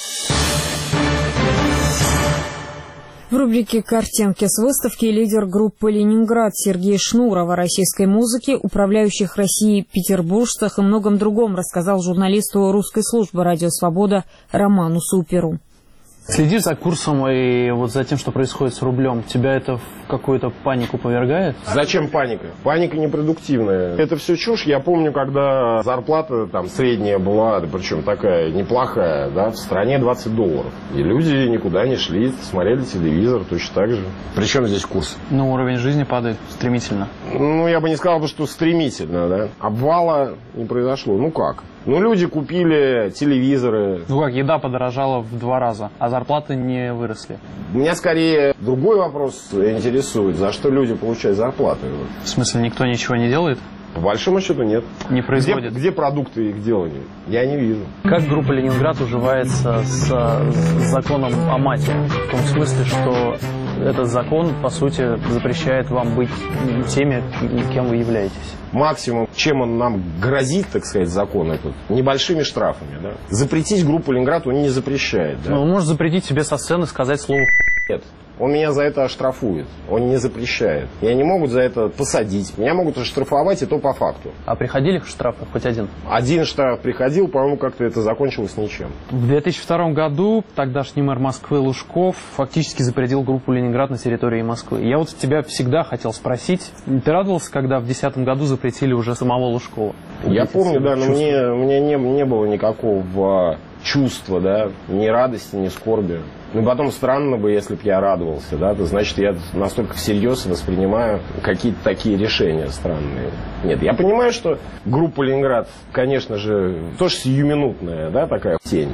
В рубрике «Картинки с выставки» лидер группы «Ленинград» Сергей Шнуров о российской музыке, управляющих Россией петербуржцах и многом другом рассказал журналисту русской службы «Радио Свобода» Роману Суперу. Следишь за курсом и вот за тем, что происходит с рублем, тебя это в какую-то панику повергает? Зачем паника? Паника непродуктивная. Это все чушь. Я помню, когда зарплата там средняя была, да, причем такая неплохая, да, в стране $20. И люди никуда не шли, смотрели телевизор точно так же. Причем здесь курс? Ну, уровень жизни падает стремительно. Ну, я бы не сказал, что стремительно, да. Обвала не произошло. Ну как? Ну, люди купили телевизоры. Ну как, еда подорожала в 2 раза, а зарплаты не выросли. Меня скорее другой вопрос интересует. За что люди получают зарплаты? В смысле, никто ничего не делает? По большому счету нет. Не производит? Где продукты их делания? Я не вижу. Как группа «Ленинград» уживается с законом о мате? В том смысле, что этот закон, по сути, запрещает вам быть теми, кем вы являетесь. Максимум, чем он нам грозит, так сказать, закон этот, небольшими штрафами. Да? Запретить группу «Ленинград» он не запрещает. Да? Ну, он может запретить себе со сцены сказать слово «нет». Он меня за это оштрафует, он не запрещает. Меня не могут за это посадить, меня могут оштрафовать, и то по факту. А приходили штрафы хоть один? Один штраф приходил, по-моему, как-то это закончилось ничем. В 2002 году тогдашний мэр Москвы Лужков фактически запретил группу «Ленинград» на территории Москвы. Я вот тебя всегда хотел спросить, ты радовался, когда в 2010 году запретили уже самого Лужкова? Я помню, да, но у меня не было никакого чувства, да, ни радости, ни скорби. Ну, потом странно бы, если бы я радовался, да, то значит, я настолько всерьез воспринимаю какие-то такие решения странные. Нет, я понимаю, что группа «Ленинград», конечно же, тоже сиюминутная, да, такая тень.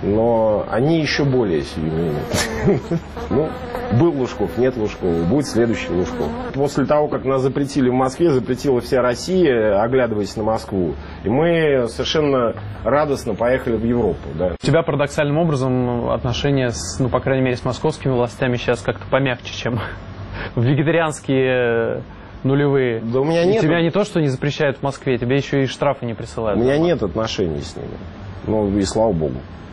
Но они еще более сиюминутные. Ну, был Лужков, нет Лужкова, будет следующий Лужков. После того, как нас запретили в Москве, запретила вся Россия, оглядываясь на Москву, и мы совершенно радостно поехали в Европу. Да. У тебя парадоксальным образом отношения, ну, по крайней мере, с московскими властями сейчас как-то помягче, чем в вегетарианские нулевые. Да у меня нет. Тебя не то, что не запрещают в Москве, тебе еще и штрафы не присылают. У меня нет отношений с ними. Ну, и слава богу.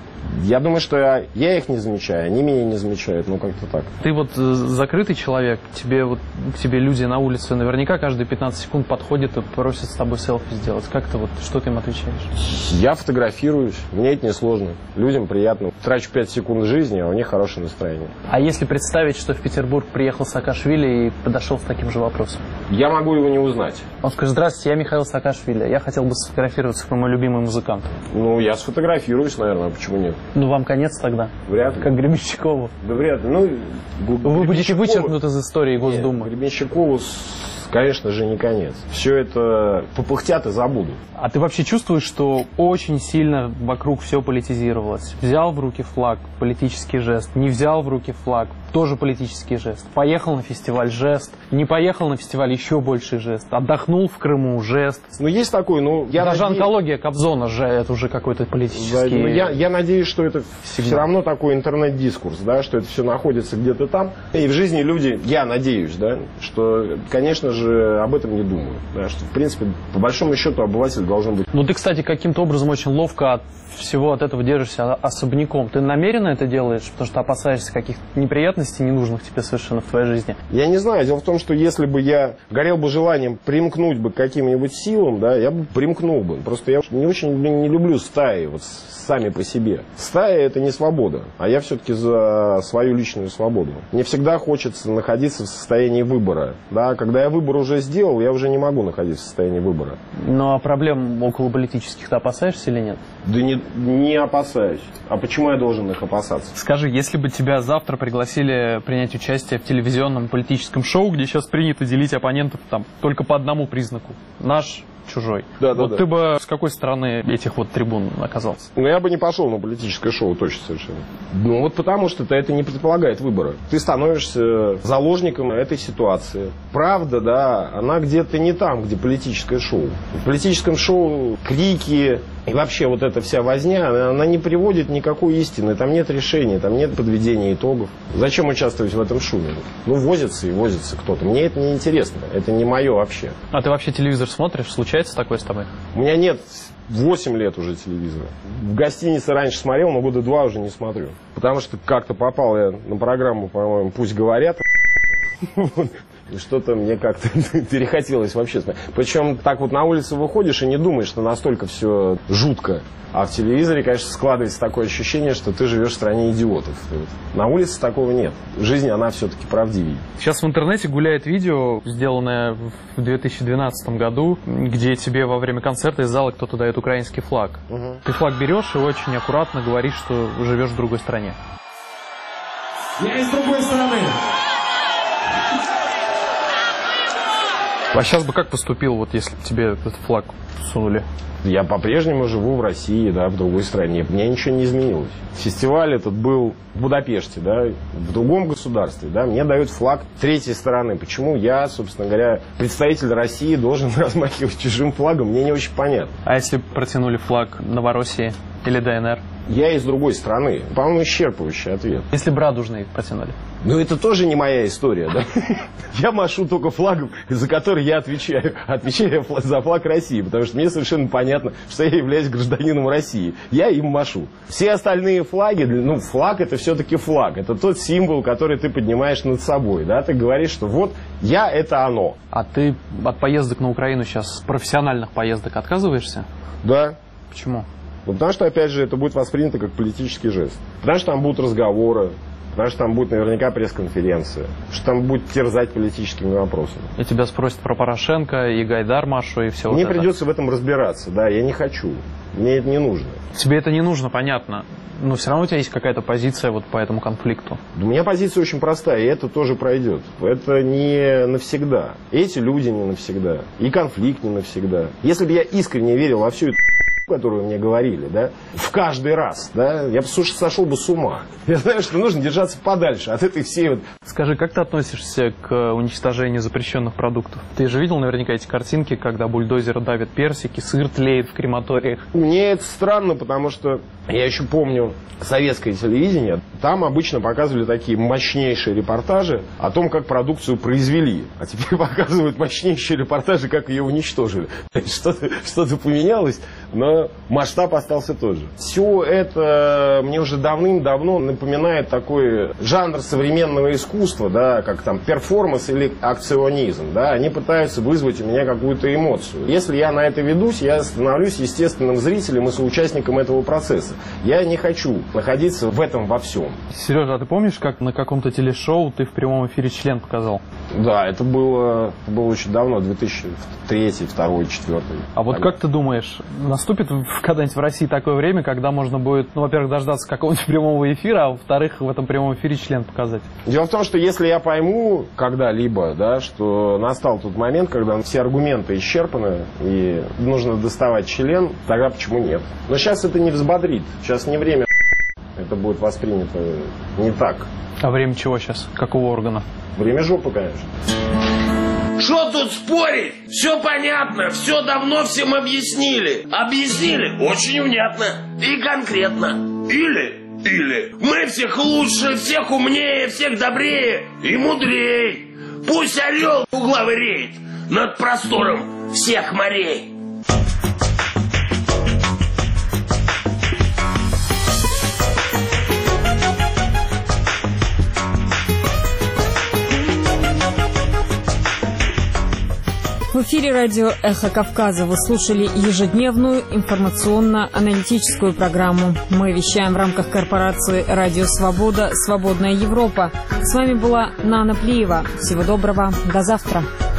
Я думаю, что я их не замечаю, они меня не замечают, ну как-то так. Ты вот закрытый человек, к тебе люди на улице наверняка каждые 15 секунд подходят и просят с тобой селфи сделать. Как ты вот, что ты им отвечаешь? Я фотографируюсь, мне это несложно, людям приятно. Трачу 5 секунд жизни, а у них хорошее настроение. А если представить, что в Петербург приехал Саакашвили и подошел с таким же вопросом? Я могу его не узнать. Он скажет: здравствуйте, я Михаил Саакашвили, я хотел бы сфотографироваться как мой любимый музыкант. Ну, я сфотографируюсь, наверное, почему нет? Ну, вам конец тогда. Вряд ли. Как Гребенщикову. Да вряд ли. Ну, вы будете вычеркнуты из истории Госдумы. Нет, Гребенщикову, конечно же, не конец. Все это попыхтят и забудут. А ты вообще чувствуешь, что очень сильно вокруг все политизировалось? Взял в руки флаг — политический жест. Не взял в руки флаг — тоже политический жест. Поехал на фестиваль — жест. Не поехал на фестиваль — еще больше жест. Отдохнул в Крыму — жест. Ну, есть такой, ну... Даже онкология Кобзона же это уже какой-то политический... Да, я надеюсь, что это все равно такой интернет-дискурс, да, что это все находится где-то там. И в жизни люди, я надеюсь, да, что, конечно же, об этом не думают. Да, что, в принципе, по большому счету, обыватель должен быть... Ну, ты, кстати, каким-то образом очень ловко от всего от этого держишься особняком. Ты намеренно это делаешь, потому что опасаешься каких-то неприятностей, ненужных тебе совершенно в твоей жизни? Я не знаю. Дело в том, что если бы я горел бы желанием примкнуть бы к каким-нибудь силам, да, я бы примкнул бы. Просто я не очень не люблю стаи вот сами по себе. Стая — это не свобода, а я все-таки за свою личную свободу. Мне всегда хочется находиться в состоянии выбора. Да? Когда я выбор уже сделал, я уже не могу находиться в состоянии выбора. Ну, а проблем околополитических ты опасаешься или нет? Да не опасаюсь. А почему я должен их опасаться? Скажи, если бы тебя завтра пригласили принять участие в телевизионном политическом шоу, где сейчас принято делить оппонентов там только по одному признаку — наш, чужой. Да, вот ты бы с какой стороны этих вот трибун оказался? Ну, я бы не пошел на политическое шоу, точно совершенно. Ну, вот потому что это не предполагает выбора. Ты становишься заложником этой ситуации. Правда, да, она где-то не там, где политическое шоу. В политическом шоу крики и вообще вот эта вся возня, она не приводит никакой истины. Там нет решения, там нет подведения итогов. Зачем участвовать в этом шуме? Ну, возится и возится кто-то. Мне это не интересно. Это не мое вообще. А ты вообще телевизор смотришь? Случается такое с тобой? У меня нет 8 лет уже телевизора. В гостинице раньше смотрел, но года 2 уже не смотрю. Потому что как-то попал я на программу, по-моему, «Пусть говорят». И что-то мне как-то перехотелось вообще. Причем так вот на улицу выходишь и не думаешь, что настолько все жутко. А в телевизоре, конечно, складывается такое ощущение, что ты живешь в стране идиотов. На улице такого нет. Жизнь, она все-таки правдивее. Сейчас в интернете гуляет видео, сделанное в 2012 году, где тебе во время концерта из зала кто-то дает украинский флаг. Ты флаг берешь и очень аккуратно говоришь, что живешь в другой стране. Я из другой страны. А сейчас бы как поступил, вот если бы тебе этот флаг сунули? Я по-прежнему живу в России, да, в другой стране. Мне ничего не изменилось. Фестиваль этот был в Будапеште, да, в другом государстве, да. Мне дают флаг третьей стороны. Почему я, собственно говоря, представитель России, должен размахивать чужим флагом, мне не очень понятно. А если протянули флаг Новороссии или ДНР? Я из другой страны. По-моему, исчерпывающий ответ. Если бы Радужный протянули? Ну, это тоже не моя история, да? Я машу только флагом, за который я отвечаю. Отвечаю за флаг России, потому что мне совершенно понятно, что я являюсь гражданином России. Я им машу. Все остальные флаги, ну, флаг — это все-таки флаг. Это тот символ, который ты поднимаешь над собой, да? Ты говоришь, что вот я — это оно. А ты от поездок на Украину сейчас, профессиональных поездок, отказываешься? Да. Почему? Ну, потому что, опять же, это будет воспринято как политический жест. Потому что там будут разговоры. потому что там будет наверняка пресс-конференция, что там будет терзать политическими вопросами. И тебя спросят про Порошенко, и Гайдар Машу, и все. Мне вот придется в этом разбираться, да, я не хочу, мне это не нужно. Тебе это не нужно, понятно. Но все равно у тебя есть какая-то позиция вот по этому конфликту. У меня позиция очень простая, и это тоже пройдет. Это не навсегда. Эти люди не навсегда. И конфликт не навсегда. Если бы я искренне верил во всю эту которую мне говорили, да, в каждый раз, да, я бы сошел бы с ума. Я знаю, что нужно держаться подальше от этой всей вот... Скажи, как ты относишься к уничтожению запрещенных продуктов? Ты же видел наверняка эти картинки, когда бульдозеры давят персики, сыр тлеет в крематориях? Мне это странно, потому что я еще помню советское телевидение. Там обычно показывали такие мощнейшие репортажи о том, как продукцию произвели. А теперь показывают мощнейшие репортажи, как ее уничтожили. Что-то поменялось, но масштаб остался тот же. Все это мне уже давным-давно напоминает такой жанр современного искусства, да, как там перформанс или акционизм. Да. Они пытаются вызвать у меня какую-то эмоцию. Если я на это ведусь, я становлюсь естественным зрителем и соучастником этого процесса. Я не хочу находиться в этом во всем. Сережа, а ты помнишь, как на каком-то телешоу ты в прямом эфире член показал? Да, это было очень давно, 2003, 2002, 2004. А вот как ты думаешь, наступит когда-нибудь в России такое время, когда можно будет, ну, во-первых, дождаться какого-нибудь прямого эфира, а во-вторых, в этом прямом эфире член показать? Дело в том, что если я пойму когда-либо, да, что настал тот момент, когда все аргументы исчерпаны и нужно доставать член, тогда почему нет? Но сейчас это не взбодрит, сейчас не время, это будет воспринято не так. А время чего сейчас? Какого органа? Время жопы, конечно. Что тут спорить? Все понятно, все давно всем объяснили. Объяснили очень внятно и конкретно. Или мы всех лучше, всех умнее, всех добрее и мудрее. Пусть орел углавыреет над простором всех морей. В эфире радио «Эхо Кавказа» вы слушали ежедневную информационно-аналитическую программу. Мы вещаем в рамках корпорации «Радио Свобода. Свободная Европа». С вами была Нана Плиева. Всего доброго. До завтра.